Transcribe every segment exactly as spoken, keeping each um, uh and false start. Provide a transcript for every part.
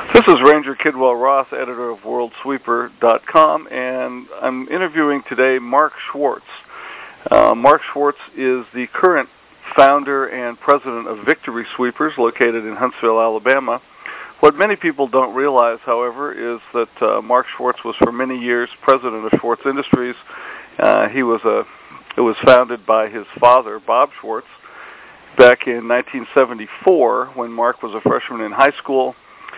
This is Ranger Kidwell Ross, editor of World Sweeper dot com, and I'm interviewing today Mark Schwartz. Uh, Mark Schwartz is the current founder and president of Victory Sweepers, located in Huntsville, Alabama. What many people don't realize, however, is that uh, Mark Schwartz was for many years president of Schwartz Industries. Uh, he was a, it was founded by his father, Bob Schwartz, back in nineteen seventy-four when Mark was a freshman in high school.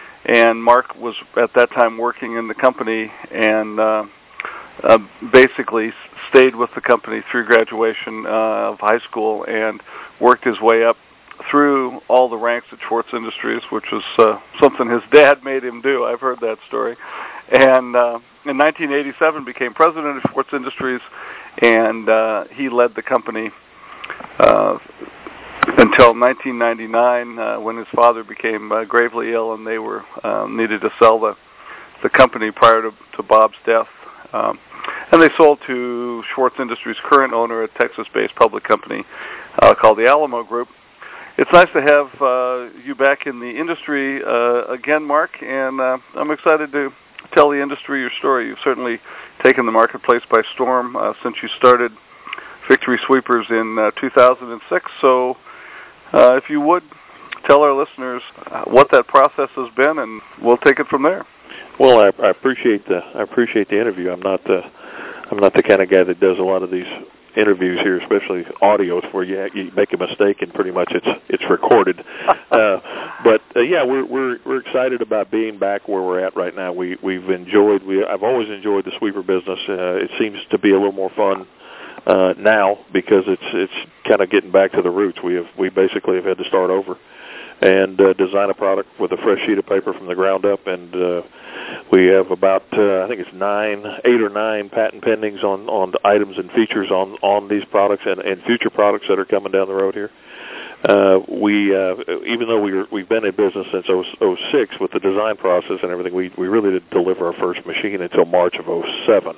And Mark was at that time working in the company and uh, uh, basically stayed with the company through graduation uh, of high school and worked his way up through all the ranks at Schwartz Industries, which was uh, something his dad made him do. I've heard that story. And uh, in nineteen eighty-seven became president of Schwartz Industries, and uh, he led the company uh, until nineteen ninety-nine, uh, when his father became uh, gravely ill, and they were uh, needed to sell the the company prior to, to Bob's death. Um, and they sold to Schwartz Industries' current owner, a Texas-based public company uh, called the Alamo Group. It's nice to have uh, you back in the industry uh, again, Mark, and uh, I'm excited to tell the industry your story. You've certainly taken the marketplace by storm uh, since you started Victory Sweepers in uh, two thousand six, so Uh, if you would, tell our listeners uh, what that process has been, and we'll take it from there. Well, I, I appreciate the I appreciate the interview. I'm not the I'm not the kind of guy that does a lot of these interviews here, especially audios, where you you make a mistake and pretty much it's it's recorded. uh, but uh, yeah, we're we're we're excited about being back where we're at right now. We we've enjoyed we I've always enjoyed the sweeper business. Uh, it seems to be a little more fun Uh, now because it's it's kind of getting back to the roots. We have we basically have had to start over and uh, design a product with a fresh sheet of paper from the ground up, and uh, we have about uh, I think it's nine, eight or nine patent pendings on on the items and features on on these products and, and future products that are coming down the road here. Uh, we uh, even though we were, we've been in business since oh six with the design process and everything, we we really didn't deliver our first machine until March of oh seven,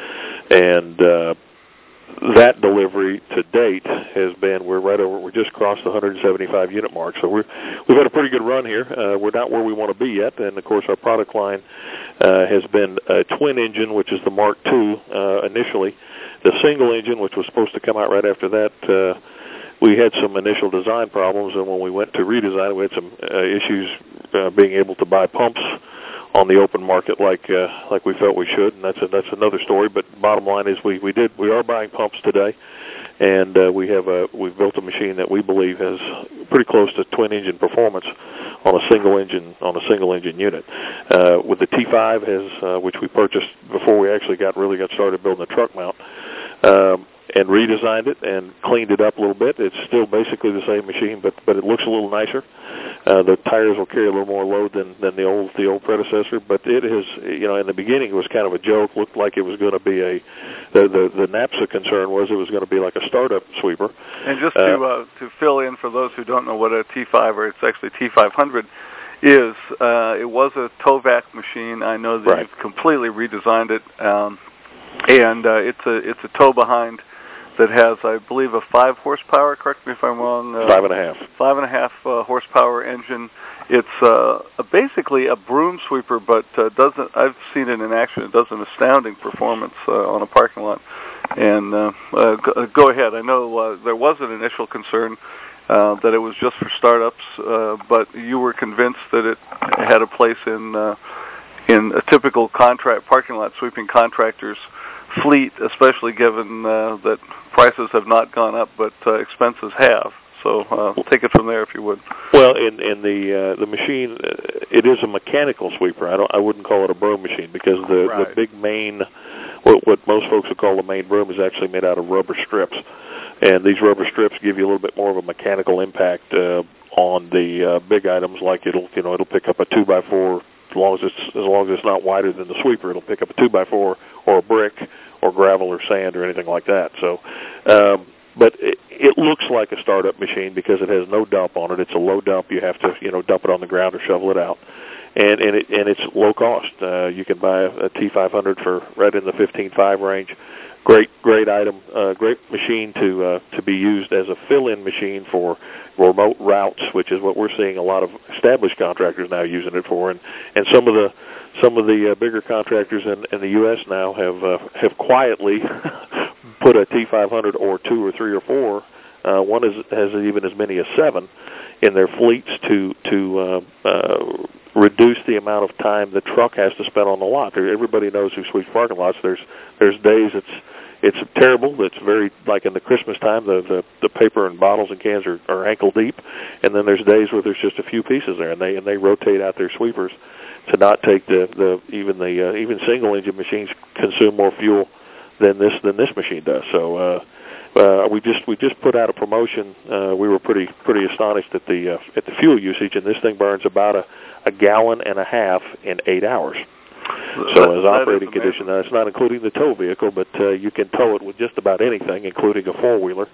and uh, that delivery to date has been, we're right over, we just crossed the one hundred seventy-five unit mark, so we're, we've had a pretty good run here. Uh, we're not where we want to be yet, and of course our product line uh, has been a twin engine, which is the Mark two uh, initially. The single engine, which was supposed to come out right after that, uh, we had some initial design problems, and when we went to redesign it, we had some uh, issues uh, being able to buy pumps on the open market like uh, like we felt we should, and that's a, that's another story. But bottom line is we, we did we are buying pumps today, and uh, we have a we've built a machine that we believe has pretty close to twin engine performance on a single engine on a single engine unit. Uh, with the T five has uh, which we purchased before we actually got really got started building the truck mount. Um, and redesigned it and cleaned it up a little bit. It's still basically the same machine, but but it looks a little nicer. Uh, the tires will carry a little more load than, than the old the old predecessor, but it is, you know, in the beginning it was kind of a joke. Looked like it was going to be a the the, the NAPSA concern was it was going to be like a startup sweeper. And just to uh, uh, to fill in for those who don't know what a T five, or it's actually T five hundred, is, uh, it was a Tovac machine. I know that right. You've completely redesigned it, um, and uh, it's a it's a tow behind that has, I believe, a five horsepower. Correct me if I'm wrong. Uh, five and a half. Five and a half uh, horsepower engine. It's uh, a, basically a broom sweeper, but uh, doesn't. I've seen it in action. It does an astounding performance uh, on a parking lot. And uh, uh, go, go ahead. I know uh, there was an initial concern uh, that it was just for startups, uh, but you were convinced that it had a place in uh, in a typical contract parking lot sweeping contractors fleet, especially given uh, that prices have not gone up, but uh, expenses have. So uh, we'll take it from there, if you would. Well, in in the uh, the machine, uh, it is a mechanical sweeper. I don't, I wouldn't call it a broom machine because the, right. the big main, what, what most folks would call the main broom, is actually made out of rubber strips, and these rubber strips give you a little bit more of a mechanical impact uh, on the uh, big items. Like it'll you know it'll pick up a two by four. As long as it's as long as it's not wider than the sweeper, it'll pick up a two by four or a brick or gravel or sand or anything like that. So, um, but it, it looks like a startup machine because it has no dump on it. It's a low dump. You have to you know dump it on the ground or shovel it out, and and it and it's low cost. Uh, you can buy a, a T five hundred for right in the fifteen five range. great, great item, uh, great machine to uh, to be used as a fill-in machine for remote routes, which is what we're seeing a lot of established contractors now using it for, and and some of the some of the uh, bigger contractors in, in the U S now have uh, have quietly put a T five hundred or two or three or four. Uh, one is, has even as many as seven in their fleets to to uh, uh, reduce the amount of time the truck has to spend on the lot. Everybody knows who sweeps parking lots. There's there's days it's it's terrible. It's very like in the Christmas time. The the, the paper and bottles and cans are, are ankle deep, and then there's days where there's just a few pieces there, and they and they rotate out their sweepers to not take the, the even the uh, even single engine machines consume more fuel than this than this machine does. So uh, uh, we just we just put out a promotion. Uh, we were pretty pretty astonished at the uh, at the fuel usage, and this thing burns about a, a gallon and a half in eight hours. So that, as operating condition, that's not including the tow vehicle, but uh, you can tow it with just about anything, including a four wheeler.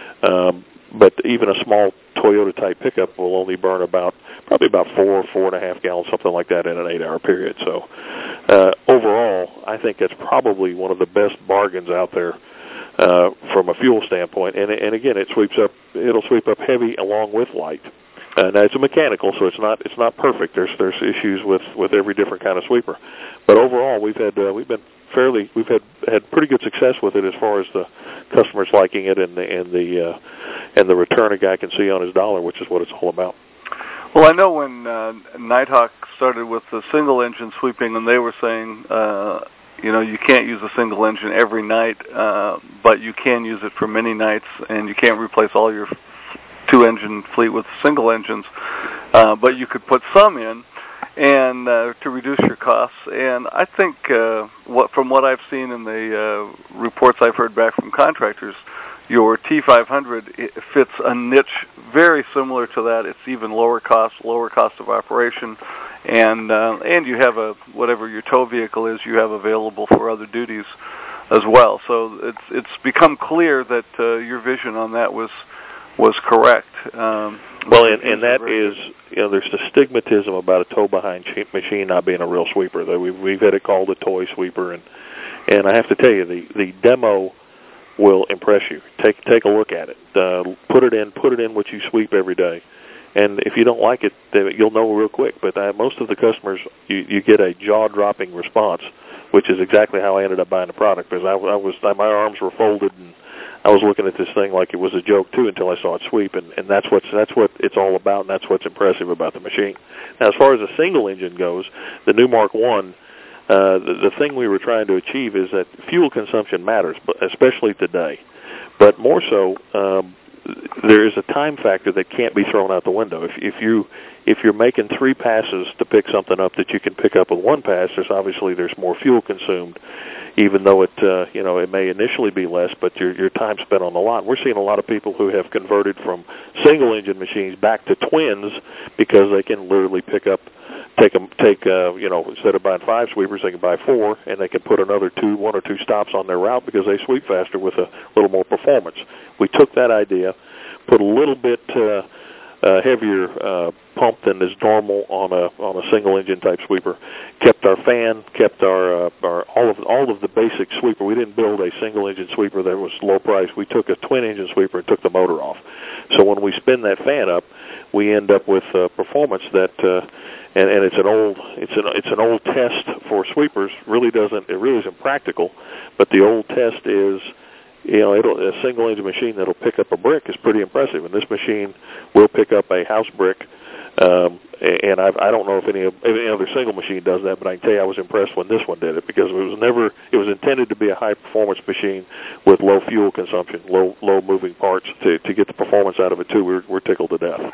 Um, but even a small Toyota type pickup will only burn about probably about four, four and a half gallons, something like that, in an eight-hour period. So uh, overall, I think that's probably one of the best bargains out there uh, from a fuel standpoint. And, and again, it sweeps up. It'll sweep up heavy along with light. Uh, now it's a mechanical, so it's not it's not perfect. There's there's issues with, with every different kind of sweeper, but overall we've had uh, we've been fairly we've had had pretty good success with it as far as the customers liking it and the and the uh, and the return a guy can see on his dollar, which is what it's all about. Well, I know when uh, Nighthawk started with the single engine sweeping, and they were saying, uh, you know, you can't use a single engine every night, uh, but you can use it for many nights, and you can't replace all your two-engine fleet with single engines, uh, but you could put some in, and uh, to reduce your costs. And I think, uh, what from what I've seen in the uh, reports I've heard back from contractors, your T five hundred it fits a niche very similar to that. It's even lower cost, lower cost of operation, and uh, and you have a whatever your tow vehicle is, you have available for other duties as well. So it's it's become clear that uh, your vision on that was. was correct. Um, well, and, and that is, you know, there's the stigmatism about a tow-behind machine not being a real sweeper. That we've, we've had it called a toy sweeper, and and I have to tell you, the, the demo will impress you. Take take a look at it. Uh, put it in, put it in what you sweep every day, and if you don't like it, you'll know real quick. But uh, most of the customers, you, you get a jaw-dropping response, which is exactly how I ended up buying the product, because I, I was my arms were folded and I was looking at this thing like it was a joke too until I saw it sweep, and, and that's what's that's what it's all about, and that's what's impressive about the machine. Now, as far as a single engine goes, the new Mark One, uh, the, the thing we were trying to achieve is that fuel consumption matters, but especially today. But more so, um, there is a time factor that can't be thrown out the window. If if you if you're making three passes to pick something up that you can pick up with one pass, there's obviously there's more fuel consumed, even though it uh, you know it may initially be less, but your your time spent on the lot. We're seeing a lot of people who have converted from single engine machines back to twins because they can literally pick up take them take uh, you know instead of buying five sweepers, they can buy four, and they can put another two one or two stops on their route because they sweep faster with a little more performance. We took that idea, put a little bit uh, uh, heavier uh, pump than is normal on a on a single engine type sweeper. Kept our fan, kept our, uh, our all of all of the basic sweeper. We didn't build a single engine sweeper that was low price. We took a twin engine sweeper and took the motor off. So when we spin that fan up, we end up with uh, performance that, uh, and, and it's an old it's an it's an old test for sweepers. Really doesn't it really isn't practical, but the old test is. You know, it'll, a single-engine machine that'll pick up a brick is pretty impressive, and this machine will pick up a house brick. Um, and I've, I don't know if any, if any other single machine does that, but I can tell you I was impressed when this one did it because it was never. It was intended to be a high-performance machine with low fuel consumption, low low moving parts. To to get the performance out of it too, we're we're tickled to death.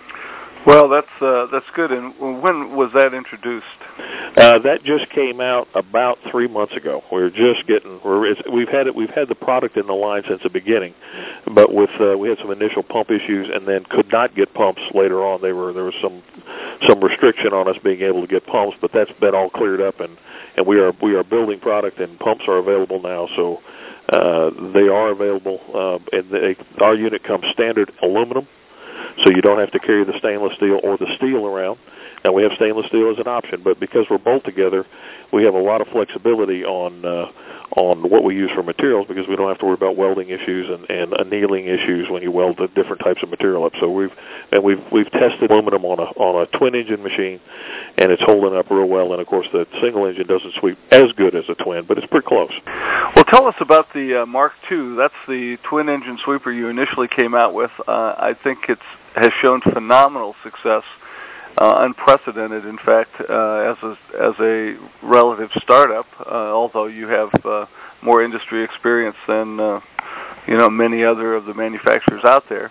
Well, that's uh, that's good. And when was that introduced? Uh, that just came out about three months ago. We're just getting. We're, it's, we've had it. We've had the product in the line since the beginning, but with uh, we had some initial pump issues, and then could not get pumps later on. They were there was some some restriction on us being able to get pumps, but that's been all cleared up, and, and we are we are building product, and pumps are available now. So uh, they are available, uh, and they, our unit comes standard aluminum. So you don't have to carry the stainless steel or the steel around. Now, we have stainless steel as an option, but because we're bolt together, we have a lot of flexibility on uh, on what we use for materials, because we don't have to worry about welding issues and, and annealing issues when you weld the different types of material up. So we've and we've we've tested aluminum on a on a twin engine machine, and it's holding up real well. And of course, the single engine doesn't sweep as good as a twin, but it's pretty close. Well, tell us about the uh, Mark two. That's the twin engine sweeper you initially came out with. Uh, I think it's has shown phenomenal success. Uh, unprecedented, in fact, uh, as a as a relative startup. Uh, although you have uh, more industry experience than uh, you know many other of the manufacturers out there.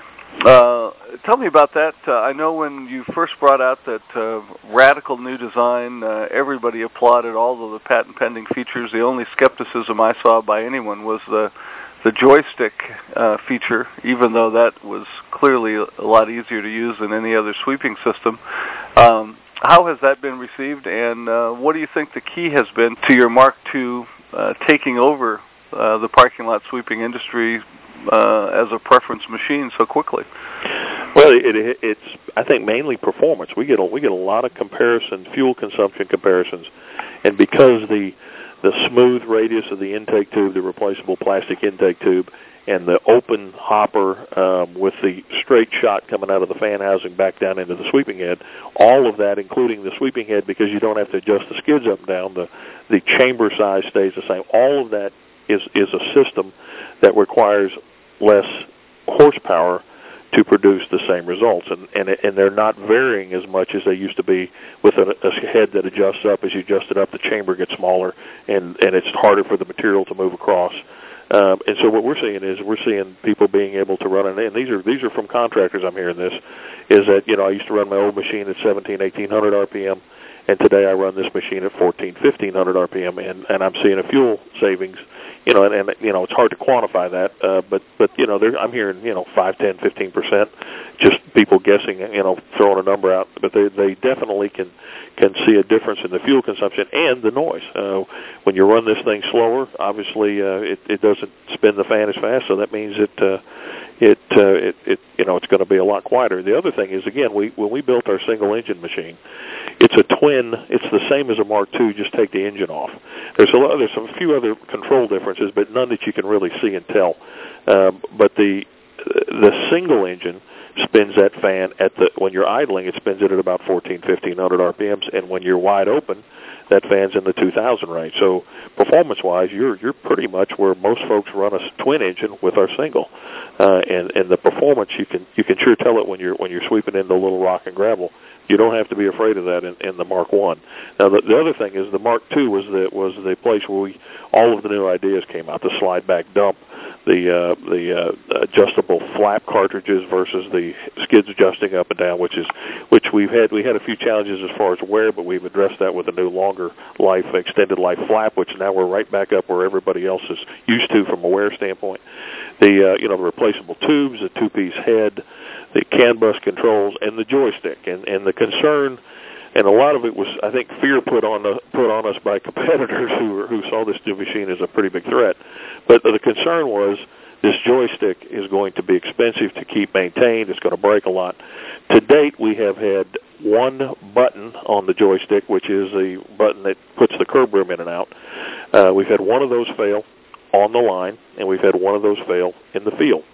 Uh, tell me about that. Uh, I know when you first brought out that uh, radical new design, uh, everybody applauded all of the patent pending features. The only skepticism I saw by anyone was the the joystick uh, feature, even though that was clearly a lot easier to use than any other sweeping system. Um, how has that been received, and uh, what do you think the key has been to your Mark two uh, taking over uh, the parking lot sweeping industry uh, as a preference machine so quickly? Well, it, it, it's I think mainly performance. We get a, we get a lot of comparison, fuel consumption comparisons, and because the the smooth radius of the intake tube, the replaceable plastic intake tube, and the open hopper um, with the straight shot coming out of the fan housing back down into the sweeping head, all of that, including the sweeping head, because you don't have to adjust the skids up and down, the, the chamber size stays the same. All of that is, is a system that requires less horsepower to produce the same results, and, and and they're not varying as much as they used to be with a, a head that adjusts up. As you adjust it up, the chamber gets smaller, and, and it's harder for the material to move across. Um, and so what we're seeing is we're seeing people being able to run it, and these are these are from contractors. I'm hearing this is that you know I used to run my old machine at seventeen, eighteen hundred R P M, and today I run this machine at fourteen, fifteen hundred R P M, and, and I'm seeing a fuel savings. You know, and, and you know, it's hard to quantify that, uh, but but you know, I'm hearing you know five, ten, fifteen percent, just people guessing, you know, throwing a number out. But they they definitely can can see a difference in the fuel consumption and the noise. Uh, when you run this thing slower, obviously uh, it it doesn't spin the fan as fast, so that means it uh, it uh, it it you know it's going to be a lot quieter. The other thing is, again, we when we built our single engine machine, it's a twin. It's the same as a Mark two. Just take the engine off. There's a lot, there's some few other control differences, but none that you can really see and tell. Um, but the the single engine spins that fan at the when you're idling, it spins it at about fourteen, fifteen hundred R P Ms, and when you're wide open, that fan's in the two thousand range. So performance-wise, you're you're pretty much where most folks run a twin engine with our single, uh, and and the performance you can you can sure tell it when you're when you're sweeping into a little rock and gravel. You don't have to be afraid of that in, in the Mark one. Now, the, the other thing is the Mark two was the was the place where we all of the new ideas came out. The slide back dump, the uh, the uh, adjustable flap cartridges versus the skids adjusting up and down, which is which we've had we had a few challenges as far as wear, but we've addressed that with a new longer life, extended life flap, which now we're right back up where everybody else is used to from a wear standpoint. The uh, you know the replaceable tubes, the two piece head, the CAN bus controls, and the joystick, and, and the concern, and a lot of it was, I think, fear put on the, put on us by competitors who were, who saw this new machine as a pretty big threat. But the concern was this joystick is going to be expensive to keep maintained. It's going to break a lot. To date, we have had one button on the joystick, which is the button that puts the curb rim in and out. Uh, we've had one of those fail on the line, and we've had one of those fail in the field.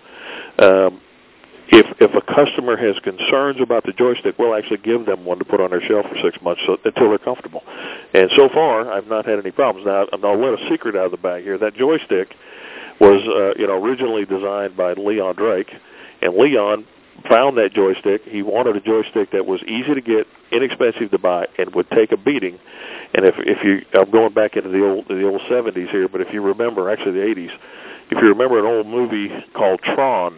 Um, If if a customer has concerns about the joystick, we'll actually give them one to put on their shelf for six months so, until they're comfortable. And so far, I've not had any problems. Now, I'll let a secret out of the bag here. That joystick was, uh, you know, originally designed by Leon Drake, and Leon found that joystick. He wanted a joystick that was easy to get, inexpensive to buy, and would take a beating. And if if you, I'm going back into the old the old seventies here, but if you remember, actually the eighties, if you remember an old movie called Tron.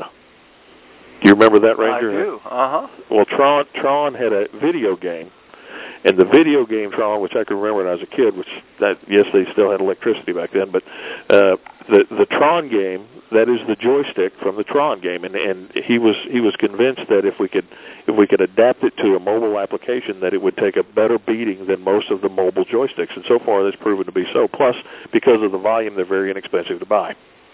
Do you remember that, Ranger? I do. Uh-huh. Well, Tron Tron had a video game, and the video game Tron, which I can remember when I was a kid, which that yes, they still had electricity back then, but uh, the the Tron game, that is the joystick from the Tron game, and and he was he was convinced that if we could if we could adapt it to a mobile application, that it would take a better beating than most of the mobile joysticks, and so far that's proven to be so. Plus, because of the volume, they're very inexpensive to buy.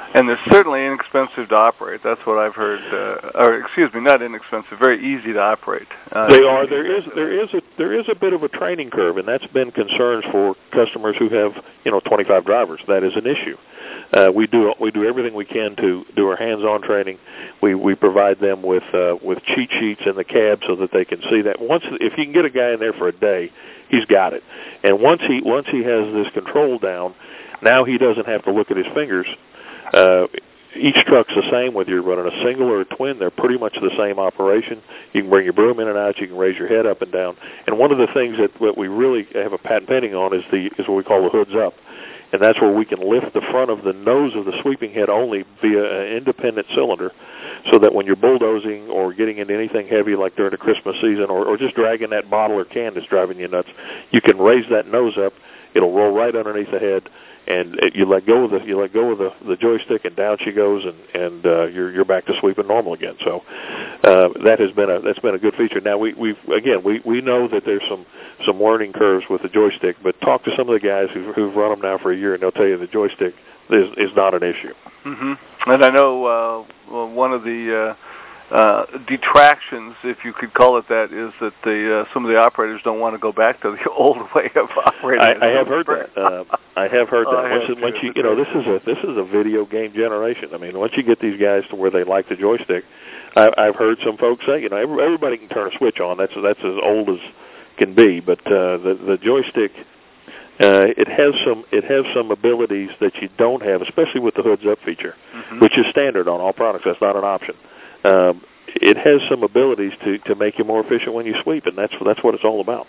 And they're certainly inexpensive to operate. That's what I've heard. Uh, or excuse me, not inexpensive. Very easy to operate. Uh, they are. There is there is a there is a bit of a training curve, and that's been concerns for customers who have you know twenty-five drivers. That is an issue. Uh, we do we do everything we can to do our hands-on training. We we provide them with uh, with cheat sheets in the cab so that they can see that. Once if you can get a guy in there for a day, he's got it. And once he once he has this control down, now he doesn't have to look at his fingers. Uh, each truck's the same, whether you're running a single or a twin. They're pretty much the same operation. You can bring your broom in and out. You can raise your head up and down. And one of the things that, that we really have a patent pending on is the is what we call the hoods up. And that's where we can lift the front of the nose of the sweeping head only via an independent cylinder, so that when you're bulldozing or getting into anything heavy like during the Christmas season or, or just dragging that bottle or can that's driving you nuts, you can raise that nose up. It'll roll right underneath the head, and you let go of the you let go of the, the joystick, and down she goes, and and uh, you're you're back to sweeping normal again. So uh, that has been a that's been a good feature. Now we we again we, we know that there's some, some learning curves with the joystick, but talk to some of the guys who've, who've run them now for a year, and they'll tell you the joystick is is not an issue. Mm-hmm. And I know uh, well, one of the uh, uh, detractions, if you could call it that, is that the uh, some of the operators don't want to go back to the old way of operating. I, I have heard that. Uh, I have heard that. Oh, once, have once you, you know, this is a this is a video game generation. I mean, once you get these guys to where they like the joystick, I, I've heard some folks say, you know, everybody can turn a switch on. That's that's as old as can be. But uh, the the joystick, uh, it has some it has some abilities that you don't have, especially with the hoods up feature, mm-hmm. which is standard on all products. That's not an option. Um, it has some abilities to, to make you more efficient when you sweep, and that's that's what it's all about.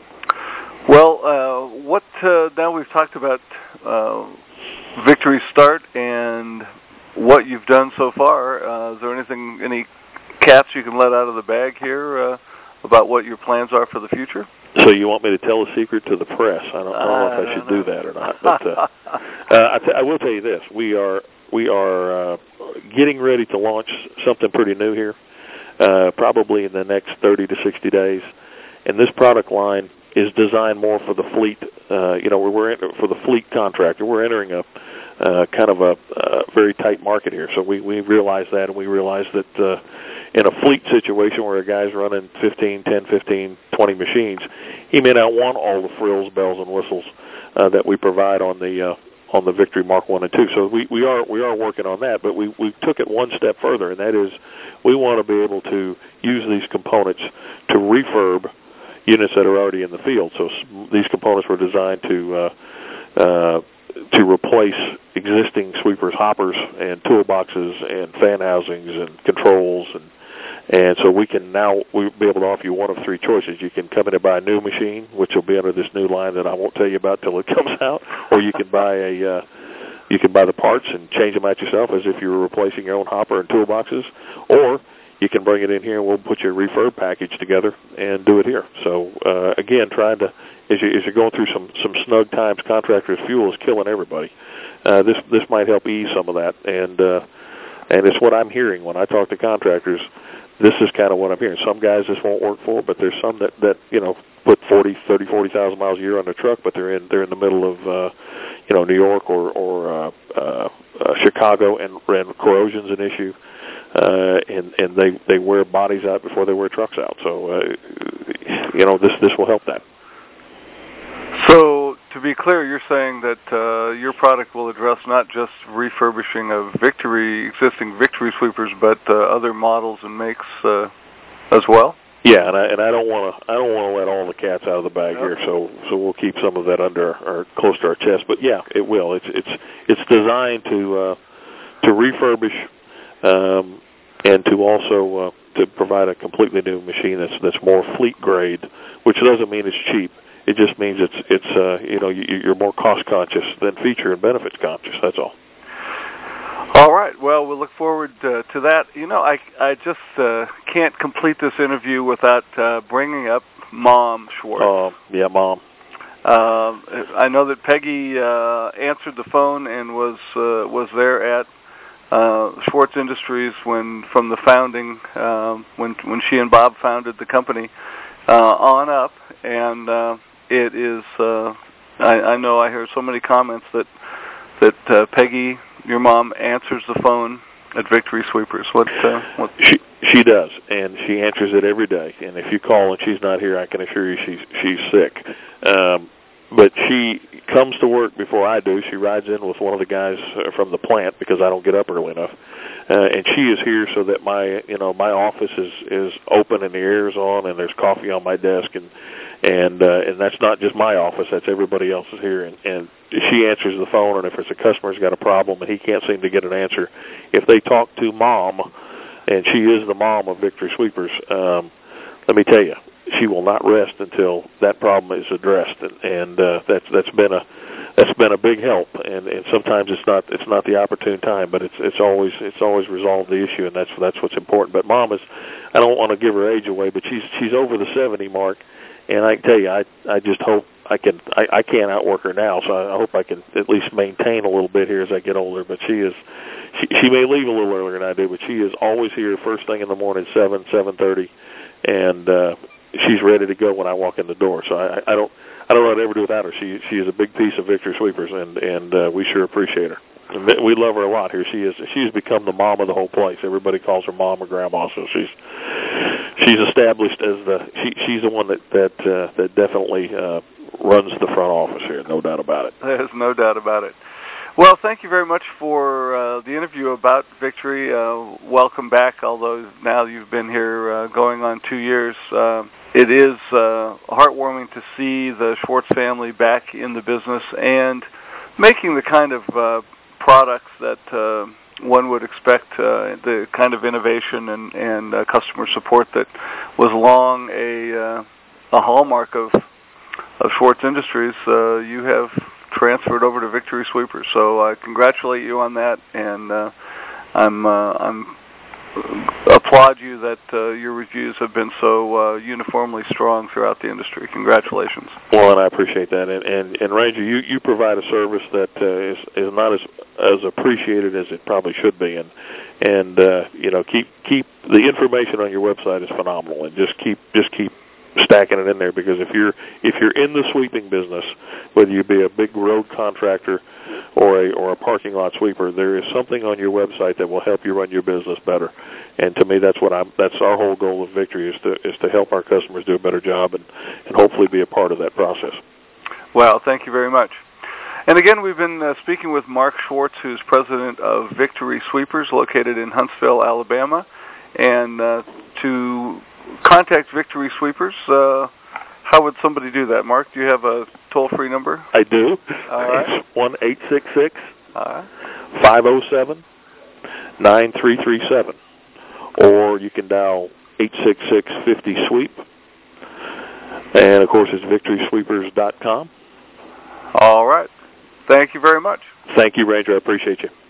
Well, uh, what uh, now we've talked about uh, Victory Start and what you've done so far. Uh, is there anything, any cats you can let out of the bag here uh, about what your plans are for the future? So you want me to tell a secret to the press? I don't, I don't know if I should do that or not. But uh, uh, I, t- I will tell you this: we are we are uh, getting ready to launch something pretty new here, uh, probably in the next thirty to sixty days. And this product line is designed more for the fleet. Uh, you know, we're in, for the fleet contractor. We're entering a uh, kind of a uh, very tight market here. So we we realize that, and we realize that. Uh, In a fleet situation where a guy's running fifteen, ten, fifteen, twenty machines, he may not want all the frills, bells, and whistles uh, that we provide on the uh, on the Victory Mark One and Two. So we, we are we are working on that, but we we took it one step further, and that is we want to be able to use these components to refurb units that are already in the field. So these components were designed to uh, uh, to replace existing sweepers, hoppers, and toolboxes, and fan housings, and controls, and And so we can now we'll be able to offer you one of three choices. You can come in and buy a new machine, which will be under this new line that I won't tell you about till it comes out, or you can buy a uh, you can buy the parts and change them out yourself as if you were replacing your own hopper and toolboxes, or you can bring it in here and we'll put your refurb package together and do it here. So uh, again, trying to as, you, as you're going through some some snug times, contractors' fuel is killing everybody. Uh, this this might help ease some of that, and uh, and it's what I'm hearing when I talk to contractors. This is kind of what I'm hearing. Some guys this won't work for, but there's some that, that you know put forty, thirty, forty thousand miles a year on their truck, but they're in they're in the middle of uh, you know New York or or uh, uh, uh, Chicago, and, and corrosion's an issue, uh, and and they they wear bodies out before they wear trucks out. So uh, you know this this will help that. So, to be clear, you're saying that uh, your product will address not just refurbishing of Victory existing Victory sweepers, but uh, other models and makes uh, as well. Yeah, and I and I don't want to I don't want to let all the cats out of the bag here. So so we'll keep some of that under or close to our chest. But yeah, it will. It's it's it's designed to uh, to refurbish um, and to also uh, to provide a completely new machine that's that's more fleet grade, which doesn't mean it's cheap. It just means it's it's uh, you know you're more cost conscious than feature and benefits conscious. That's all. All right. Well, we'll look forward uh, to that. You know, I I just uh, can't complete this interview without uh, bringing up Mom Schwartz. Oh, yeah, Mom. Um, I know that Peggy uh, answered the phone and was uh, was there at uh, Schwartz Industries when from the founding um, when when she and Bob founded the company uh, on up, and uh, it is. Uh, I, I know I heard so many comments that that uh, Peggy your mom answers the phone at Victory Sweepers. What? Uh, what? She she does, and she answers it every day. And if you call and she's not here, I can assure you she's she's sick. Um, but she comes to work before I do. She rides in with one of the guys from the plant because I don't get up early enough, uh, and she is here so that my you know my office is is open and the air is on and there's coffee on my desk and. And uh, and that's not just my office; that's everybody else's here. And, and she answers the phone, and if it's a customer's got a problem and he can't seem to get an answer, if they talk to Mom, and she is the mom of Victory Sweepers, um, let me tell you, she will not rest until that problem is addressed. And, and uh, that's that's been a that's been a big help. And, and sometimes it's not it's not the opportune time, but it's it's always it's always resolved the issue, and that's that's what's important. But Mom is, I don't want to give her age away, but she's she's over the seventy mark. And I can tell you, I I just hope I can I, I can't outwork her now, so I, I hope I can at least maintain a little bit here as I get older. But she is she, she may leave a little earlier than I do, but she is always here first thing in the morning, seven seven thirty, and uh, she's ready to go when I walk in the door. So I, I don't I don't know what I'd ever do without her. She she is a big piece of Victory Sweepers, and and uh, we sure appreciate her. And we love her a lot here. She is she's become the mom of the whole place. Everybody calls her mom or grandma, so she's she's established as the she she's the one that that uh, that definitely uh, runs the front office here. No doubt about it. There's no doubt about it. Well, thank you very much for uh, the interview about Victory. Uh, welcome back, although now you've been here uh, going on two years. Uh, it is uh, heartwarming to see the Schwartz family back in the business and making the kind of uh, products that uh, one would expect, uh, the kind of innovation and, and uh, customer support that was long a uh, a hallmark of of Schwartz Industries. Uh, you have transferred over to Victory Sweepers, so I congratulate you on that, and uh, I'm uh, I'm applaud you that uh, your reviews have been so uh, uniformly strong throughout the industry. Congratulations. Well, and I appreciate that. And and, and Ranger, you, you provide a service that uh, is is not as as appreciated as it probably should be. And and uh, you know, keep keep the information on your website is phenomenal. And just keep just keep stacking it in there, because if you're if you're in the sweeping business, whether you be a big road contractor or a or a parking lot sweeper, there is something on your website that will help you run your business better. And to me, that's what I'm that's our whole goal of Victory, is to is to help our customers do a better job and, and hopefully be a part of that process. Well, thank you very much. And again, we've been uh, speaking with Mark Schwartz, who's president of Victory Sweepers, located in Huntsville, Alabama. And uh, to contact Victory Sweepers, uh, how would somebody do that, Mark? Do you have a toll-free number? I do. All right. It's one eight six six, right. five oh seven, nine three three seven. Or you can dial eight six six, five oh, sweep. And, of course, it's victory sweepers dot com. All right. Thank you very much. Thank you, Ranger. I appreciate you.